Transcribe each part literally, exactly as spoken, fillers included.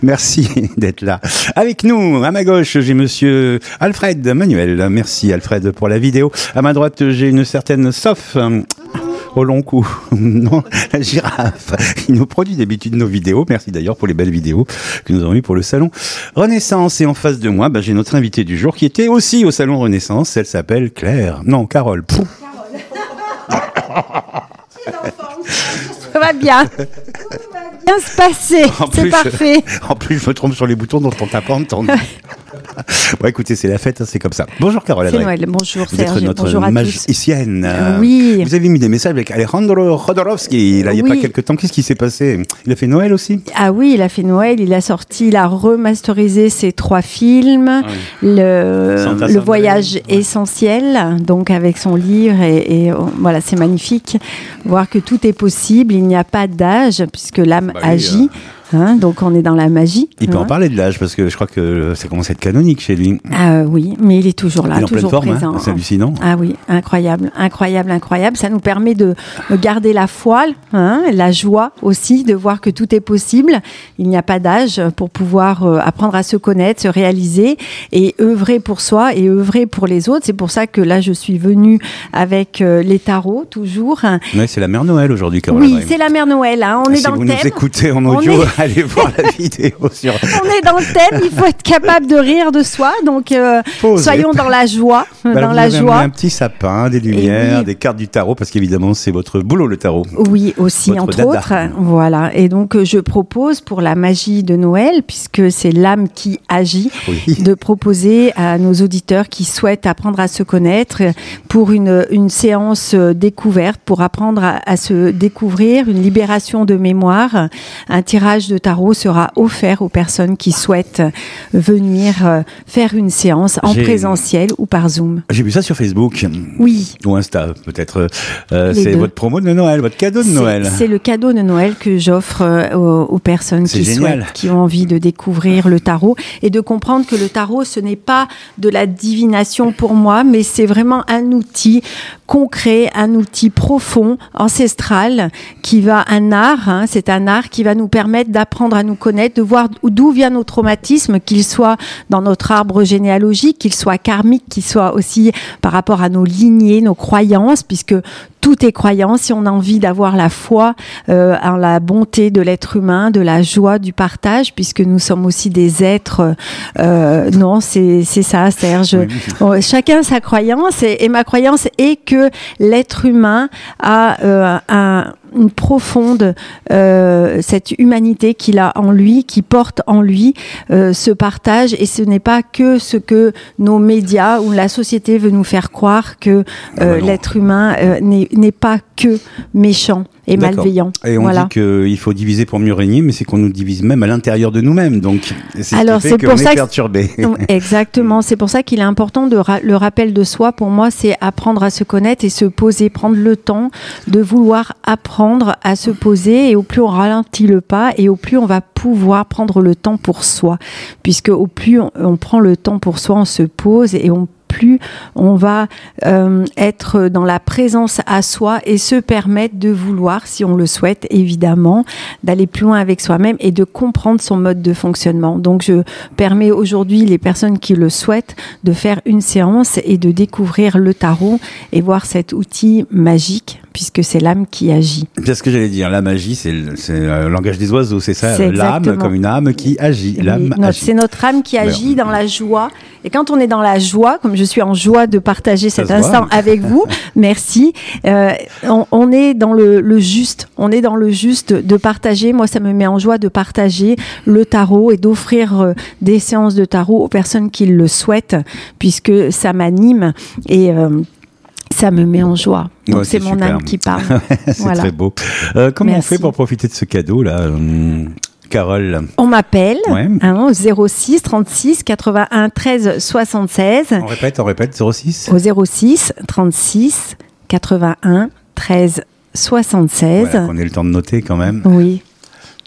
Merci d'être là. Avec nous, à ma gauche, j'ai monsieur Alfred Manuel. Merci Alfred pour la vidéo. À ma droite, j'ai une certaine Soph au long cou. Non, la girafe. Il nous produit d'habitude nos vidéos. Merci d'ailleurs pour les belles vidéos que nous avons eues pour le salon Renaissance. Et en face de moi, ben, j'ai notre invitée du jour qui était aussi au salon Renaissance. Elle s'appelle Claire. Non, Carole. Carole. Ça va bien. Bien se passer, en c'est plus, parfait. En plus, je me trompe sur les boutons dont on t'a pas entendu. Bon, écoutez, c'est la fête, hein, c'est comme ça. Bonjour Carole. C'est Noël. Bonjour vous Serge. Êtes notre bonjour à magicienne. tous. Oui. Vous avez mis des messages avec Alejandro Jodorowsky, là, il n'y a oui. pas quelques temps. Qu'est-ce qui s'est passé? Il a fait Noël aussi? Ah oui, il a fait Noël. Il a sorti, il a remasterisé ses trois films. Ah oui. Le, Santa le Santa voyage ouais. essentiel, donc avec son livre. Et, et voilà, c'est magnifique. Voir que tout est possible. Il n'y a pas d'âge, puisque l'âme bah oui, agit. Euh... Hein, donc on est dans la magie. Il peut hein. en parler de l'âge parce que je crois que ça commence à être canonique chez lui. Ah oui, mais il est toujours là, il est toujours en pleine présent. Forme, hein, c'est hallucinant. Ah oui, incroyable, incroyable, incroyable. Ça nous permet de garder la foi, hein, la joie aussi, de voir que tout est possible. Il n'y a pas d'âge pour pouvoir euh, apprendre à se connaître, se réaliser et œuvrer pour soi et œuvrer pour les autres. C'est pour ça que là, je suis venue avec euh, les tarots, toujours. Oui, c'est la Mère Noël aujourd'hui, Carole. Oui, c'est la Mère Noël. Hein. On ah, est si dans vous le thème. nous écoutez en audio, allez voir la vidéo sur... On est dans le thème, il faut être capable de rire de soi, donc euh, soyons dans la joie. Bah dans alors, la vous avez joie. Un petit sapin, des lumières, oui. des cartes du tarot, parce qu'évidemment c'est votre boulot le tarot. Oui, aussi, votre entre dada. autres. Voilà. Et donc je propose pour la magie de Noël, puisque c'est l'âme qui agit, oui. de proposer à nos auditeurs qui souhaitent apprendre à se connaître pour une, une séance découverte, pour apprendre à, à se découvrir, une libération de mémoire. Un tirage de tarot sera offert aux personnes qui souhaitent venir euh, faire une séance en J'ai... présentiel ou par Zoom. J'ai vu ça sur Facebook. Oui. Ou Insta, peut-être. Euh, c'est deux. Votre promo de Noël, votre cadeau de c'est, Noël. C'est le cadeau de Noël que j'offre euh, aux, aux personnes c'est qui génial. souhaitent, qui ont envie de découvrir le tarot et de comprendre que le tarot, ce n'est pas de la divination pour moi, mais c'est vraiment un outil concret, un outil profond, ancestral, qui va, un art, hein, c'est un art qui va nous permettre d'apprendre à nous connaître, de voir d'où vient nos traumatismes, qu'ils soient dans notre arbre généalogique, qu'ils soient karmiques, qu'ils soient aussi par rapport à nos lignées, nos croyances, puisque tout est croyance. Si on a envie d'avoir la foi euh, en la bonté de l'être humain, de la joie, du partage, puisque nous sommes aussi des êtres. Euh, non, c'est c'est ça, Serge. Oui. Bon, chacun sa croyance, et, et ma croyance est que l'être humain a euh, un une profonde euh, cette humanité qu'il a en lui, qui porte en lui euh, ce partage, et ce n'est pas que ce que nos médias ou la société veut nous faire croire que euh, ah l'être humain euh, n'est, n'est pas que méchant et D'accord. malveillant. Et on voilà. dit qu'il faut diviser pour mieux régner, mais c'est qu'on nous divise même à l'intérieur de nous-mêmes, donc c'est Alors, ce qui fait c'est qu'on pour est ça perturbé. Que... Exactement, c'est pour ça qu'il est important de ra- le rappel de soi. Pour moi, c'est apprendre à se connaître et se poser, prendre le temps de vouloir apprendre à se poser, et au plus on ralentit le pas et au plus on va pouvoir prendre le temps pour soi, puisque au plus on, on prend le temps pour soi, on se pose et on plus on va euh, être dans la présence à soi et se permettre de vouloir, si on le souhaite évidemment, d'aller plus loin avec soi-même et de comprendre son mode de fonctionnement. Donc je permets aujourd'hui les personnes qui le souhaitent de faire une séance et de découvrir le tarot et voir cet outil magique, puisque c'est l'âme qui agit. C'est ce que j'allais dire, la magie, c'est le, c'est le langage des oiseaux, c'est ça, c'est l'âme exactement. Comme une âme qui agit. Oui, l'âme notre, agit. C'est notre âme qui agit dans la joie. Et quand on est dans la joie, comme je suis en joie de partager cet instant avec vous, merci, euh, on, on est dans le, le juste, on est dans le juste de partager. Moi, ça me met en joie de partager le tarot et d'offrir euh, des séances de tarot aux personnes qui le souhaitent, puisque ça m'anime et... Euh, ça me met en joie. Donc ouais, c'est, c'est mon super. Âme qui parle. C'est voilà. Très beau. Euh, comment Merci. on fait pour profiter de ce cadeau-là, hum, Carole? On m'appelle ouais. hein, au zéro six trente-six quatre-vingt-un treize soixante-seize. On répète, on répète, zéro six Au zéro six trente-six quatre-vingt-un treize soixante-seize. Voilà, qu'on ait le temps de noter quand même. Oui.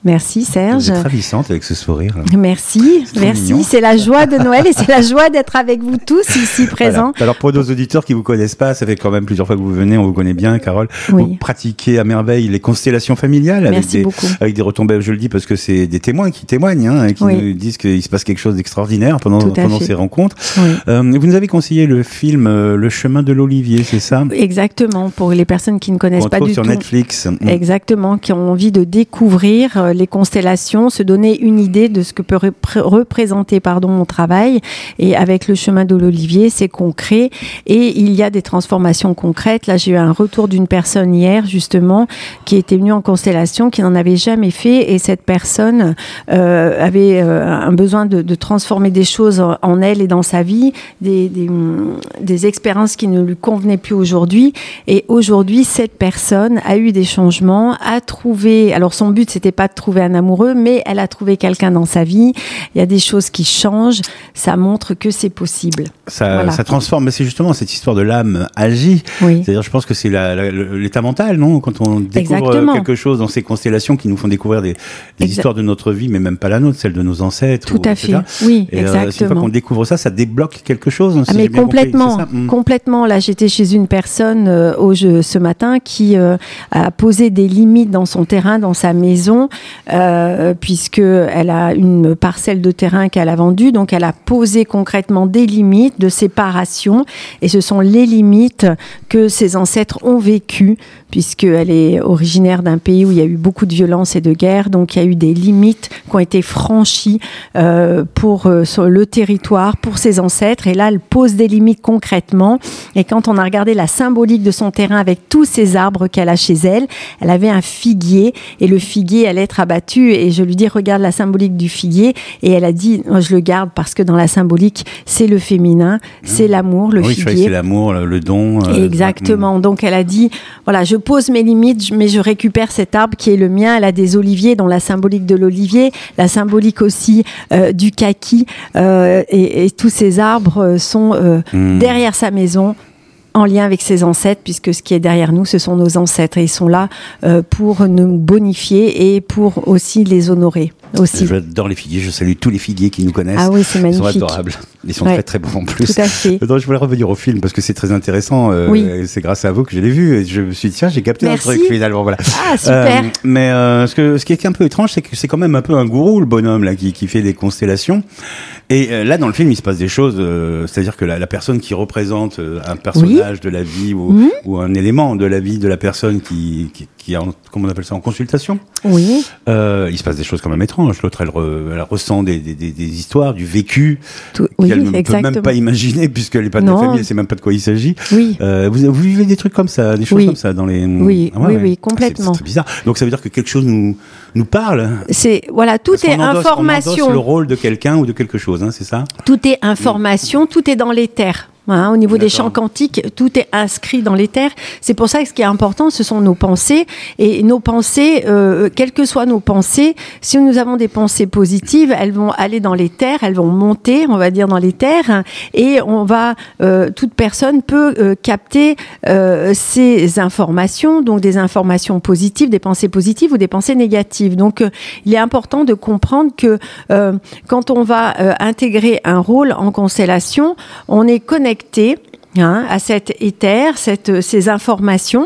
Merci Serge. Vous êtes ravissante avec ce sourire. Merci, c'est merci. C'est la joie de Noël et c'est la joie d'être avec vous tous ici présents. Voilà. Alors pour nos auditeurs qui vous connaissent pas, ça fait quand même plusieurs fois que vous venez, on vous connaît bien, Carole. Oui. Vous pratiquez à merveille les constellations familiales avec merci des, beaucoup. avec des retombées. Je le dis parce que c'est des témoins qui témoignent, hein, et qui oui. nous disent qu'il se passe quelque chose d'extraordinaire pendant, pendant ces rencontres. Oui. Euh, vous nous avez conseillé le film euh, Le chemin de l'Olivier, c'est ça? Exactement. Pour les personnes qui ne connaissent pas du sur tout. Sur Netflix. Exactement, qui ont envie de découvrir euh, les constellations, se donner une idée de ce que peut rep- représenter pardon, mon travail. Et avec le chemin de l'Olivier, c'est concret et il y a des transformations concrètes. Là, j'ai eu un retour d'une personne hier, justement, qui était venue en constellation, qui n'en avait jamais fait et cette personne euh, avait euh, un besoin de, de transformer des choses en elle et dans sa vie, des, des, des expériences qui ne lui convenaient plus aujourd'hui. Et aujourd'hui, cette personne a eu des changements, a trouvé... Alors, son but, c'était pas de trouver un amoureux, mais elle a trouvé quelqu'un dans sa vie. Il y a des choses qui changent. Ça montre que c'est possible. Ça, voilà. ça transforme. Mais c'est justement cette histoire de l'âme agit. Oui. C'est-à-dire, je pense que c'est la, la, l'état mental, non? Quand on découvre Exactement. quelque chose dans ces constellations qui nous font découvrir des, des histoires de notre vie, mais même pas la nôtre, celle de nos ancêtres. Tout ou, à fait. Oui, et exactement. Euh, une fois qu'on découvre ça, ça débloque quelque chose. Ah, si mais j'ai bien complètement, compris, c'est ça complètement. Là, j'étais chez une personne euh, au jeu ce matin qui euh, a posé des limites dans son terrain, dans sa maison, euh, puisque elle a une parcelle de terrain qu'elle a vendue, donc elle a posé concrètement des limites de séparation, et ce sont les limites que ses ancêtres ont vécues, puisqu'elle est originaire d'un pays où il y a eu beaucoup de violence et de guerre, donc il y a eu des limites qui ont été franchies euh, pour euh, sur le territoire, pour ses ancêtres, et là elle pose des limites concrètement, et quand on a regardé la symbolique de son terrain avec tous ces arbres qu'elle a chez elle, elle avait un figuier, et le figuier allait être abattu, et je lui dis regarde la symbolique du figuier, et elle a dit je le garde parce que dans la symbolique c'est le féminin, c'est l'amour, le oui, figuier. C'est l'amour, le don. Euh, Exactement, donc elle a dit voilà, je pose mes limites, mais je récupère cet arbre qui est le mien. Elle a des oliviers, dont la symbolique de l'olivier, la symbolique aussi euh, du kaki, euh, et, et tous ces arbres sont euh, mmh. derrière sa maison, en lien avec ses ancêtres, puisque ce qui est derrière nous, ce sont nos ancêtres, et ils sont là euh, pour nous bonifier et pour aussi les honorer. Aussi. J'adore les figuiers, je salue tous les figuiers qui nous connaissent. Ah oui, c'est magnifique. Ils sont adorables, ils sont ouais. très très bons en plus. Tout à fait. Donc, je voulais revenir au film parce que c'est très intéressant. Euh, oui. C'est grâce à vous que je l'ai vu et je me suis dit tiens, j'ai capté Merci. un truc finalement. Voilà. Ah super. Euh, mais euh, ce, que, ce qui est un peu étrange, c'est que c'est quand même un peu un gourou le bonhomme là qui, qui fait des constellations. Et euh, là dans le film, il se passe des choses. Euh, c'est-à-dire que la, la personne qui représente euh, un personnage oui. de la vie ou, mmh. ou un élément de la vie de la personne qui, qui, qui est en, comment on appelle ça, en consultation. Oui. Euh, il se passe des choses quand même étranges. L'autre, elle, re, elle ressent des, des, des, des histoires, du vécu Tout, oui, qu'elle ne exactement. peut même pas imaginer puisqu'elle n'est pas de la famille, elle ne sait même pas de quoi il s'agit. Oui. Euh, vous, vous vivez des trucs comme ça, des choses oui. comme ça dans les. Oui, ah ouais, oui, ouais. oui, complètement. C'est, c'est très bizarre. Donc ça veut dire que quelque chose nous nous parle. C'est voilà, tout est endosse, information. On endosse le rôle de quelqu'un ou de quelque chose, hein, c'est ça. Tout est information, tout est dans l'éther. Hein, au niveau D'accord. des champs quantiques, tout est inscrit dans l'éther. C'est pour ça que ce qui est important, ce sont nos pensées. Et nos pensées, euh, quelles que soient nos pensées, si nous avons des pensées positives, elles vont aller dans l'éther, elles vont monter, on va dire, dans l'éther. Et on va, euh, toute personne peut euh, capter euh, ces informations, donc des informations positives, des pensées positives ou des pensées négatives. Donc, euh, il est important de comprendre que euh, quand on va euh, intégrer un rôle en constellation, on est connecté Hein, à cet éther, cette, ces informations.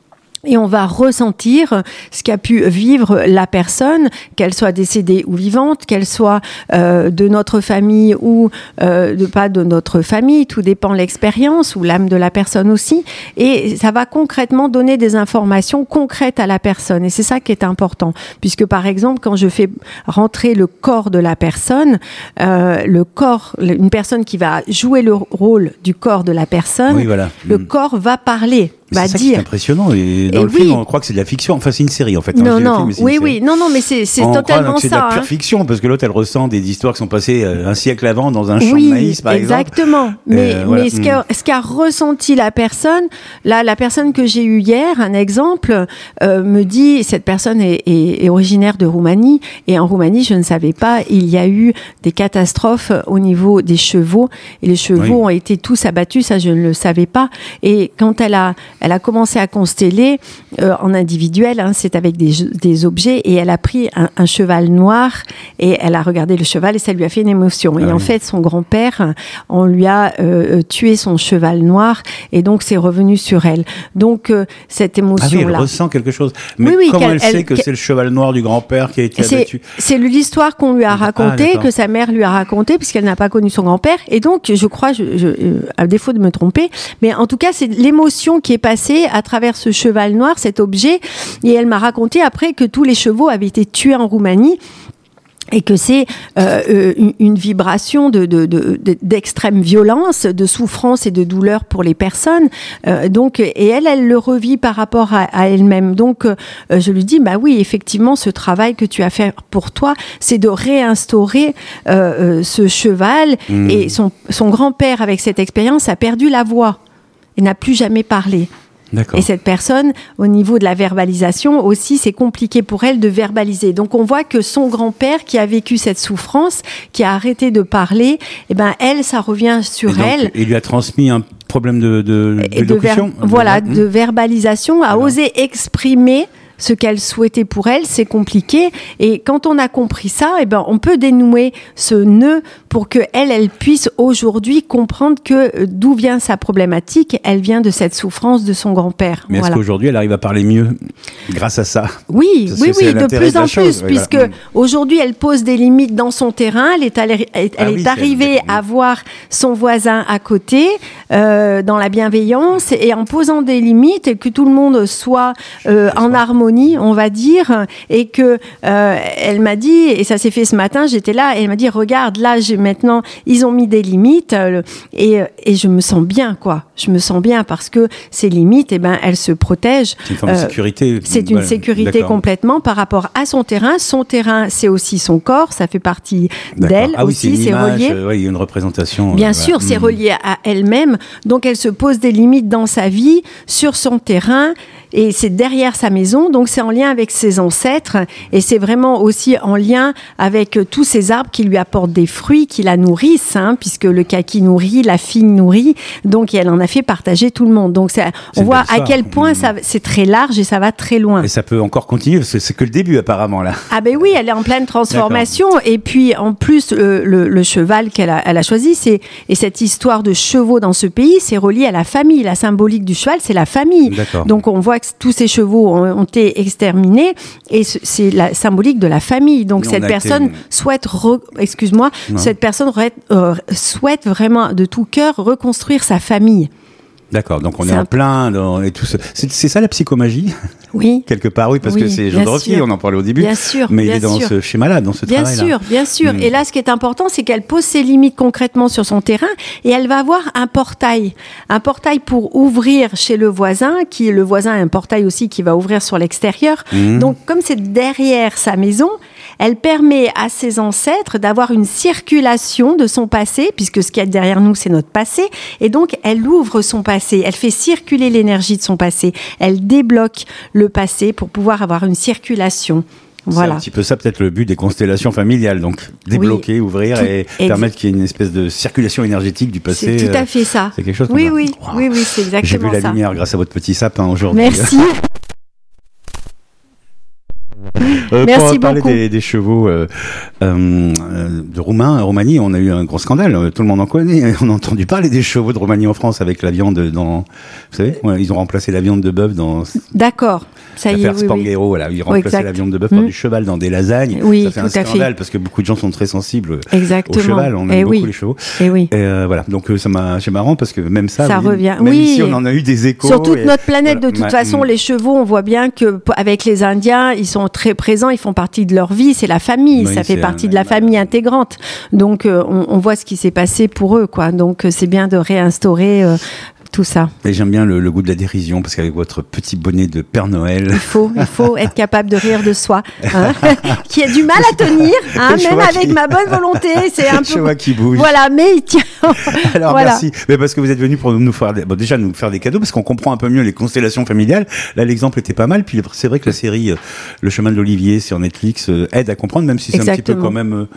Et on va ressentir ce qu'a pu vivre la personne, qu'elle soit décédée ou vivante, qu'elle soit euh, de notre famille ou euh, de pas de notre famille. Tout dépend de l'expérience ou l'âme de la personne aussi. Et ça va concrètement donner des informations concrètes à la personne. Et c'est ça qui est important. Puisque par exemple, quand je fais rentrer le corps de la personne, euh, le corps, une personne qui va jouer le rôle du corps de la personne, oui, voilà. le mmh. corps va parler. Mais va c'est ça dire. qui est impressionnant. Et dans et le oui. film, on croit que c'est de la fiction. Enfin, c'est une série, en fait. Non, hein, non. Le film, oui, oui. Non, non, mais c'est, c'est on totalement croit que c'est ça. de la pure hein. fiction, parce que l'autre, elle ressent des histoires qui sont passées euh, un siècle avant dans un champ oui, de maïs, par exactement. exemple. Mais, euh, voilà. mais ce, qu'a, ce qu'a ressenti la personne, là, la personne que j'ai eue hier, un exemple, euh, me dit, cette personne est, est, est originaire de Roumanie, et en Roumanie, je ne savais pas, il y a eu des catastrophes au niveau des chevaux, et les chevaux oui. ont été tous abattus, ça, je ne le savais pas. Et quand elle a, elle a commencé à consteller euh, en individuel, hein, c'est avec des, des objets, et elle a pris un, un cheval noir et elle a regardé le cheval et ça lui a fait une émotion. Ah et oui. En fait, son grand-père, on lui a euh, tué son cheval noir et donc c'est revenu sur elle. Donc euh, cette émotion-là. Ah oui, elle ressent quelque chose. Mais oui, oui, comment elle, elle sait que c'est le cheval noir du grand-père qui a été c'est, abattu? C'est l'histoire qu'on lui a racontée, ah, que sa mère lui a racontée, puisqu'elle n'a pas connu son grand-père. Et donc, je crois, je, je, à défaut de me tromper, mais en tout cas, c'est l'émotion qui est passée à travers ce cheval noir, cet objet. Et elle m'a raconté après que tous les chevaux avaient été tués en Roumanie. Et que c'est euh, une, une vibration de, de, de, de, d'extrême violence, de souffrance et de douleur pour les personnes. Euh, donc, et elle, elle le revit par rapport à, à elle-même. Donc, euh, je lui dis, bah oui, effectivement, ce travail que tu as fait pour toi, c'est de réinstaurer euh, euh, ce cheval. Mmh. Et son, son grand-père, avec cette expérience, a perdu la voix et n'a plus jamais parlé. D'accord. Et cette personne, au niveau de la verbalisation aussi, c'est compliqué pour elle de verbaliser. Donc on voit que son grand-père qui a vécu cette souffrance, qui a arrêté de parler, eh ben elle, ça revient sur donc, elle. Il lui a transmis un problème de, de, de, de ver- Voilà, de, de verbalisation, à Alors. oser exprimer ce qu'elle souhaitait pour elle, c'est compliqué. Et quand on a compris ça, eh ben, on peut dénouer ce nœud pour que elle, elle puisse aujourd'hui comprendre que d'où vient sa problématique. Elle vient de cette souffrance de son grand-père. Mais voilà. Est-ce qu'aujourd'hui, elle arrive à parler mieux grâce à ça? Oui, oui, oui, de plus en plus, oui, puisque voilà. aujourd'hui, elle pose des limites dans son terrain. Elle est, allée, elle, ah elle oui, est arrivée c'est... à voir son voisin à côté, euh, dans la bienveillance, et en posant des limites, et que tout le monde soit euh, en harmonie, on va dire, et que euh, elle m'a dit, et ça s'est fait ce matin, j'étais là, et elle m'a dit, regarde, là, j'ai maintenant, ils ont mis des limites, euh, et, et je me sens bien, quoi. Je me sens bien parce que ces limites, eh ben, elles se protègent. C'est une forme euh, de sécurité. C'est une ouais, sécurité d'accord. complètement par rapport à son terrain. Son terrain, c'est aussi son corps, ça fait partie d'accord. d'elle ah aussi, oui, c'est, c'est image, relié. Euh, oui, il y a une représentation. Bien euh, sûr, voilà. c'est relié à elle-même, donc elle se pose des limites dans sa vie, sur son terrain, et c'est derrière sa maison, donc c'est en lien avec ses ancêtres, et c'est vraiment aussi en lien avec tous ces arbres qui lui apportent des fruits, qui la nourrissent, hein, puisque le kaki nourrit, la figue nourrit, donc elle en a fait partager tout le monde. Donc c'est, on voit à quel point mmh. ça, c'est très large et ça va très loin. Et ça peut encore continuer, parce que c'est que le début apparemment là. Ah ben oui, elle est en pleine transformation, d'accord. Et puis en plus, le, le, le cheval qu'elle a, elle a choisi, c'est, et cette histoire de chevaux dans ce pays, c'est relié à la famille. La symbolique du cheval, c'est la famille. D'accord. Donc on voit que tous ces chevaux ont, ont été exterminés et c'est la symbolique de la famille. Donc cette personne été... souhaite, re... excuse-moi, non. cette personne re... euh, souhaite vraiment de tout cœur reconstruire sa famille. D'accord, donc on c'est est en un... plein dans et tout ce... c'est, c'est ça la psychomagie? Oui. Quelque part, oui, parce oui, que c'est Jodorowsky, on en parlait au début. Bien sûr. Mais bien il est dans sûr. ce schéma-là, dans ce bien travail-là. Bien sûr, bien sûr. Mmh. Et là, ce qui est important, c'est qu'elle pose ses limites concrètement sur son terrain et elle va avoir un portail. Un portail pour ouvrir chez le voisin, qui le voisin a un portail aussi qui va ouvrir sur l'extérieur. Mmh. Donc, comme c'est derrière sa maison, elle permet à ses ancêtres d'avoir une circulation de son passé, puisque ce qu'il y a derrière nous, c'est notre passé. Et donc, elle ouvre son passé. Elle fait circuler l'énergie de son passé. Elle débloque le passé pour pouvoir avoir une circulation. Voilà. C'est un petit peu ça, peut-être, le but des constellations familiales. Donc, débloquer, oui, ouvrir tout, et ex- permettre qu'il y ait une espèce de circulation énergétique du passé. C'est tout à fait ça. C'est quelque chose oui, comme oui, ça. Wow. oui, oui, c'est exactement ça. J'ai vu la ça. lumière grâce à votre petit sapin aujourd'hui. Merci. Euh, Merci pour parler beaucoup. Des, des chevaux euh, euh, de Roumains, en Roumanie, on a eu un gros scandale. Tout le monde en connaît. On a entendu parler des chevaux de Roumanie en France avec la viande dans. Vous savez, ouais, ils ont remplacé la viande de bœuf dans. D'accord. Ça y est. Oui, Spanghero, oui. voilà, ils remplaçaient la viande de bœuf mmh. par du cheval dans des lasagnes. Oui, ça fait tout un scandale fait. parce que beaucoup de gens sont très sensibles Exactement. au cheval. On aime Et beaucoup oui. les chevaux. Et oui. Et euh, voilà. Donc ça m'a, c'est marrant parce que même ça. Ça oui, revient. Même oui. ici, on en a eu des échos. Sur toute et, notre planète, voilà. de toute ouais, façon, mmh. les chevaux, on voit bien que avec les Indiens, ils sont très présents. Ils font partie de leur vie. C'est la famille. Oui, ça fait partie un, de la famille intégrante. Donc, euh, on, on voit ce qui s'est passé pour eux, quoi. Donc, euh, c'est bien de réinstaurer. Euh, tout ça. Et j'aime bien le, le goût de la dérision parce qu'avec votre petit bonnet de Père Noël, il faut, il faut être capable de rire de soi, hein, qui a du mal à tenir, hein, même avec qui... ma bonne volonté, c'est un peu. Je vois qui bouge. Voilà, mais il tient. Alors voilà. Merci, mais parce que vous êtes venu pour nous faire, des... bon, déjà nous faire des cadeaux parce qu'on comprend un peu mieux les constellations familiales. Là, l'exemple était pas mal. Puis c'est vrai que la série euh, Le Chemin de l'Olivier sur Netflix euh, aide à comprendre, même si c'est Exactement. un petit peu quand même. Euh,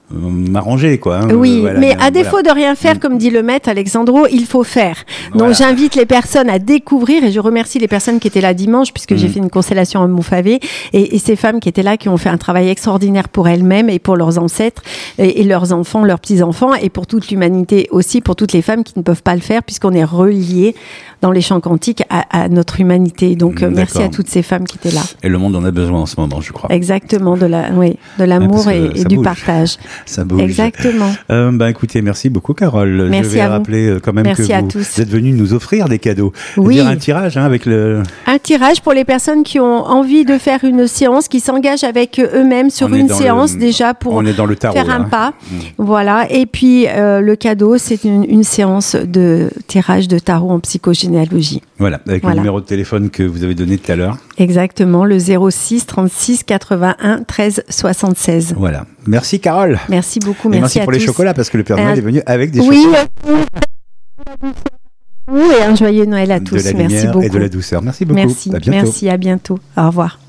m'arranger, quoi. Hein. Oui, voilà, mais bien, à défaut voilà. de rien faire, comme dit le maître Alexandro, il faut faire. Voilà. Donc j'invite les personnes à découvrir, et je remercie les personnes qui étaient là dimanche, puisque mmh. j'ai fait une constellation à Montfavet, et, et ces femmes qui étaient là, qui ont fait un travail extraordinaire pour elles-mêmes et pour leurs ancêtres, et, et leurs enfants, leurs petits-enfants, et pour toute l'humanité aussi, pour toutes les femmes qui ne peuvent pas le faire, puisqu'on est reliés dans les champs quantiques à, à notre humanité. Donc mmh, merci à toutes ces femmes qui étaient là. Et le monde en a besoin en ce moment, je crois. Exactement, de la, oui, de l'amour et, et du partage. Ça bouge. Exactement. Euh, bah, écoutez, merci beaucoup, Carole. Merci je vais à rappeler vous. quand même merci que vous, vous êtes venue nous offrir des cadeaux. Oui. Dire un tirage hein, avec le. Un tirage pour les personnes qui ont envie de faire une séance, qui s'engagent avec eux-mêmes sur une séance le... déjà pour On est dans le tarot, faire là. un pas. Mmh. Voilà. Et puis euh, le cadeau, c'est une, une séance de tirage de tarot en psychogénéalogie. Voilà, avec voilà. le numéro de téléphone que vous avez donné tout à l'heure. Exactement, le zéro six trente-six quatre-vingt-un treize soixante-seize. Voilà. Merci Carole. Merci beaucoup, merci, merci à tous. Merci pour les chocolats, parce que le Père Noël euh, est venu avec des oui, chocolats. Oui, et un joyeux Noël à tous. De la merci lumière beaucoup. Et de la douceur. Merci beaucoup. Merci, à bientôt. Merci, à bientôt. Au revoir.